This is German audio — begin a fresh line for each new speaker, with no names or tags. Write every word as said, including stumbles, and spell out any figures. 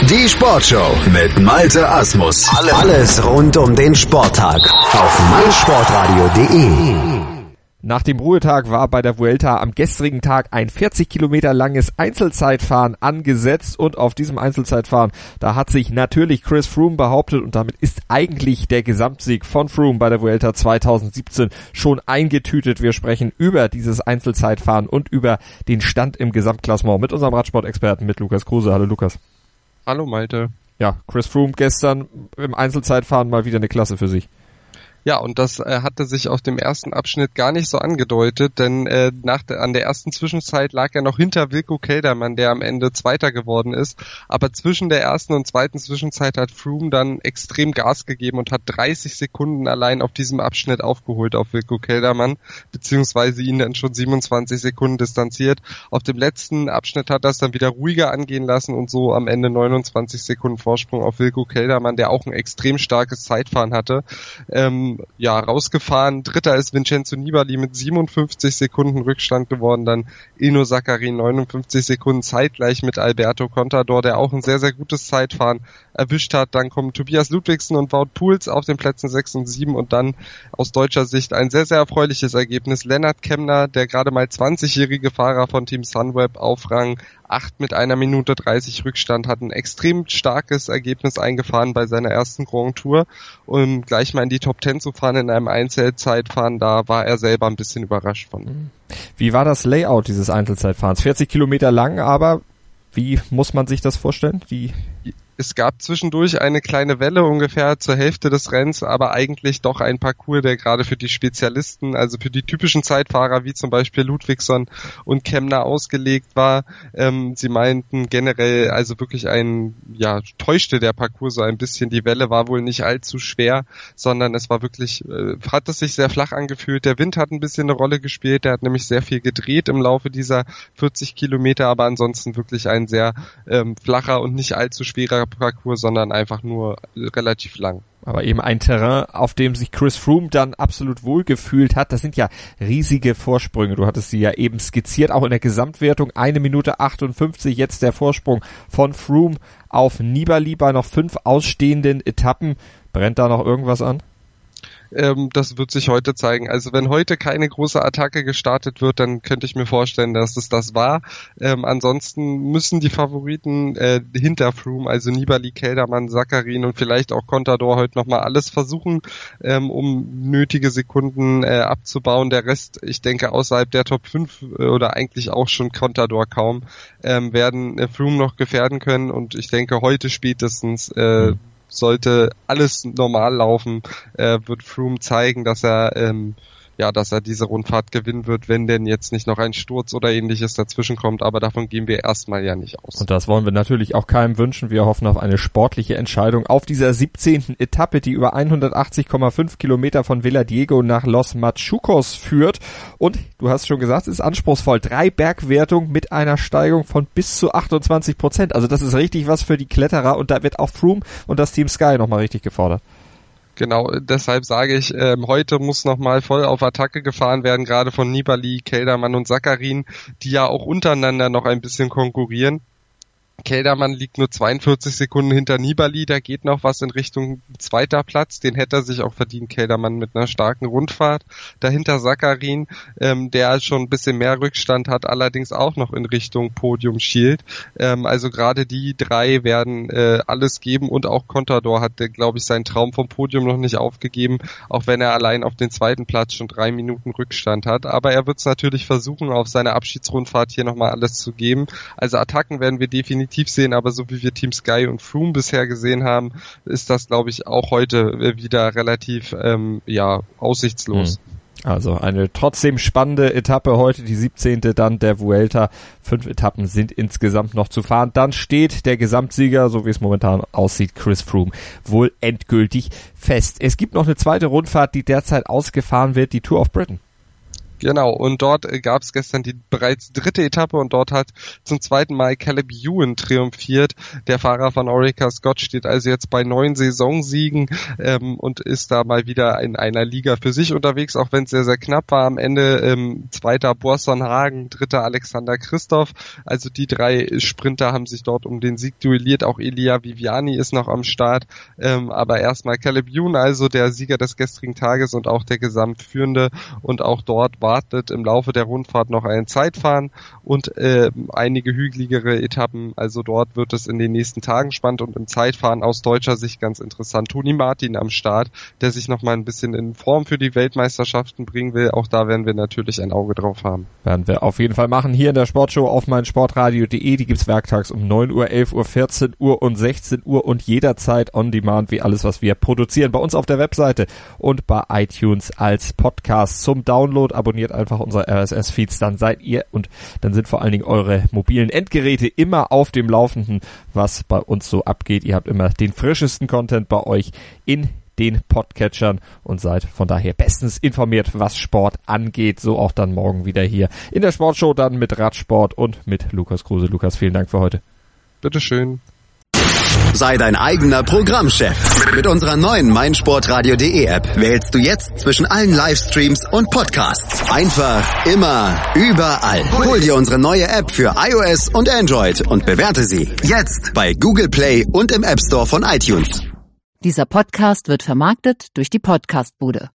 Die Sportshow mit Malte Asmus. Alles rund um den Sporttag auf meinsportradio punkt de.
Nach dem Ruhetag war bei der Vuelta am gestrigen Tag ein vierzig Kilometer langes Einzelzeitfahren angesetzt und auf diesem Einzelzeitfahren, da hat sich natürlich Chris Froome behauptet und damit ist eigentlich der Gesamtsieg von Froome bei der Vuelta zwanzig siebzehn schon eingetütet. Wir sprechen über dieses Einzelzeitfahren und über den Stand im Gesamtklassement mit unserem Radsportexperten, mit Lukas Kruse. Hallo Lukas.
Hallo Malte.
Ja, Chris Froome gestern im Einzelzeitfahren mal wieder eine Klasse für sich.
Ja, und das äh, hatte sich auf dem ersten Abschnitt gar nicht so angedeutet, denn äh, nach der, an der ersten Zwischenzeit lag er noch hinter Wilco Kelderman, der am Ende Zweiter geworden ist. Aber zwischen der ersten und zweiten Zwischenzeit hat Froome dann extrem Gas gegeben und hat dreißig Sekunden allein auf diesem Abschnitt aufgeholt auf Wilco Kelderman, beziehungsweise ihn dann schon siebenundzwanzig Sekunden distanziert. Auf dem letzten Abschnitt hat er es dann wieder ruhiger angehen lassen und so am Ende neunundzwanzig Sekunden Vorsprung auf Wilco Kelderman, der auch ein extrem starkes Zeitfahren hatte. Ähm, ja, rausgefahren. Dritter ist Vincenzo Nibali mit siebenundfünfzig Sekunden Rückstand geworden. Dann Ilnur Zakarin neunundfünfzig Sekunden zeitgleich mit Alberto Contador, der auch ein sehr, sehr gutes Zeitfahren erwischt hat. Dann kommen Tobias Ludwigsen und Wout Poels auf den Plätzen sechs und sieben und dann aus deutscher Sicht ein sehr, sehr erfreuliches Ergebnis. Lennart Kemner, der gerade mal zwanzigjährige Fahrer von Team Sunweb auf Rang acht mit einer Minute dreißig Rückstand, hat ein extrem starkes Ergebnis eingefahren bei seiner ersten Grand Tour, um gleich mal in die Top Ten zu fahren in einem Einzelzeitfahren. Da war er selber ein bisschen überrascht von.
Wie war das Layout dieses Einzelzeitfahrens? vierzig Kilometer lang, aber wie muss man sich das vorstellen? Wie
Es gab zwischendurch eine kleine Welle ungefähr zur Hälfte des Rennens, aber eigentlich doch ein Parcours, der gerade für die Spezialisten, also für die typischen Zeitfahrer wie zum Beispiel Ludwigsson und Kemner ausgelegt war. Ähm, sie meinten generell, also wirklich ein, ja, täuschte der Parcours so ein bisschen. Die Welle war wohl nicht allzu schwer, sondern es war wirklich, äh, hat es sich sehr flach angefühlt. Der Wind hat ein bisschen eine Rolle gespielt, der hat nämlich sehr viel gedreht im Laufe dieser vierzig Kilometer, aber ansonsten wirklich ein sehr ähm, flacher und nicht allzu schwerer Parcours, sondern einfach nur relativ lang.
Aber eben ein Terrain, auf dem sich Chris Froome dann absolut wohlgefühlt hat. Das sind ja riesige Vorsprünge. Du hattest sie ja eben skizziert, auch in der Gesamtwertung. Eine Minute achtundfünfzig, jetzt der Vorsprung von Froome auf Nibali bei noch fünf ausstehenden Etappen. Brennt da noch irgendwas an?
Ähm, das wird sich heute zeigen. Also wenn heute keine große Attacke gestartet wird, dann könnte ich mir vorstellen, dass es das war. Ähm, ansonsten müssen die Favoriten äh, hinter Froome, also Nibali, Kelderman, Zakarin und vielleicht auch Contador heute nochmal alles versuchen, ähm, um nötige Sekunden äh, abzubauen. Der Rest, ich denke, außerhalb der Top fünf äh, oder eigentlich auch schon Contador kaum, ähm, werden äh, Froome noch gefährden können und ich denke, heute spätestens äh, mhm. sollte alles normal laufen, äh, wird Froome zeigen, dass er ähm, ja, dass er diese Rundfahrt gewinnen wird, wenn denn jetzt nicht noch ein Sturz oder ähnliches dazwischen kommt, aber davon gehen wir erstmal ja nicht aus.
Und das wollen wir natürlich auch keinem wünschen. Wir hoffen auf eine sportliche Entscheidung auf dieser siebzehnten Etappe, die über hundertachtzig Komma fünf Kilometer von Villa Diego nach Los Machucos führt. Und du hast schon gesagt, es ist anspruchsvoll. Drei Bergwertungen mit einer Steigung von bis zu achtundzwanzig Prozent. Also das ist richtig was für die Kletterer und da wird auch Froome und das Team Sky nochmal richtig gefordert.
Genau, deshalb sage ich, ähm, heute muss nochmal voll auf Attacke gefahren werden, gerade von Nibali, Kelderman und Zakarin, die ja auch untereinander noch ein bisschen konkurrieren. Kelderman liegt nur zweiundvierzig Sekunden hinter Nibali, da geht noch was in Richtung zweiter Platz, den hätte er sich auch verdient, Kelderman mit einer starken Rundfahrt. Dahinter Zakarin, ähm, der schon ein bisschen mehr Rückstand hat, allerdings auch noch in Richtung Podium schielt. Ähm, also gerade die drei werden äh, alles geben und auch Contador hat, glaube ich, seinen Traum vom Podium noch nicht aufgegeben, auch wenn er allein auf den zweiten Platz schon drei Minuten Rückstand hat. Aber er wird es natürlich versuchen, auf seiner Abschiedsrundfahrt hier nochmal alles zu geben. Also Attacken werden wir definitiv sehen, aber so wie wir Team Sky und Froome bisher gesehen haben, ist das, glaube ich, auch heute wieder relativ ähm, ja aussichtslos.
Also eine trotzdem spannende Etappe heute, die siebzehnte dann der Vuelta. Fünf Etappen sind insgesamt noch zu fahren. Dann steht der Gesamtsieger, so wie es momentan aussieht, Chris Froome, wohl endgültig fest. Es gibt noch eine zweite Rundfahrt, die derzeit ausgefahren wird, die Tour of Britain.
Genau, und dort äh, gab es gestern die bereits dritte Etappe und dort hat zum zweiten Mal Caleb Ewan triumphiert. Der Fahrer von Orica Scott steht also jetzt bei neun Saisonsiegen ähm, und ist da mal wieder in einer Liga für sich unterwegs, auch wenn es sehr, sehr knapp war. Am Ende ähm, zweiter Boasson Hagen, dritter Alexander Christoph. Also die drei Sprinter haben sich dort um den Sieg duelliert. Auch Elia Viviani ist noch am Start. Ähm, aber erstmal Caleb Ewan, also der Sieger des gestrigen Tages und auch der Gesamtführende. Und auch dort wartet im Laufe der Rundfahrt noch ein Zeitfahren und äh, einige hügeligere Etappen. Also dort wird es in den nächsten Tagen spannend und im Zeitfahren aus deutscher Sicht ganz interessant. Toni Martin am Start, der sich noch mal ein bisschen in Form für die Weltmeisterschaften bringen will. Auch da werden wir natürlich ein Auge drauf haben.
Werden wir auf jeden Fall machen. Hier in der Sportshow auf meinsportradio punkt de. Die gibt's werktags um neun Uhr, elf Uhr, vierzehn Uhr und sechzehn Uhr und jederzeit on demand, wie alles, was wir produzieren. Bei uns auf der Webseite und bei iTunes als Podcast zum Download. Abonniert einfach unsere R S S-Feeds, dann seid ihr und dann sind vor allen Dingen eure mobilen Endgeräte immer auf dem Laufenden, was bei uns so abgeht. Ihr habt immer den frischesten Content bei euch in den Podcatchern und seid von daher bestens informiert, was Sport angeht. So auch dann morgen wieder hier in der Sportshow, dann mit Radsport und mit Lukas Kruse. Lukas, vielen Dank für heute.
Bitteschön.
Sei dein eigener Programmchef. Mit unserer neuen meinsportradio punkt de App wählst du jetzt zwischen allen Livestreams und Podcasts. Einfach, immer, überall. Hol dir unsere neue App für iOS und Android und bewerte sie jetzt bei Google Play und im App Store von iTunes.
Dieser Podcast wird vermarktet durch die Podcastbude.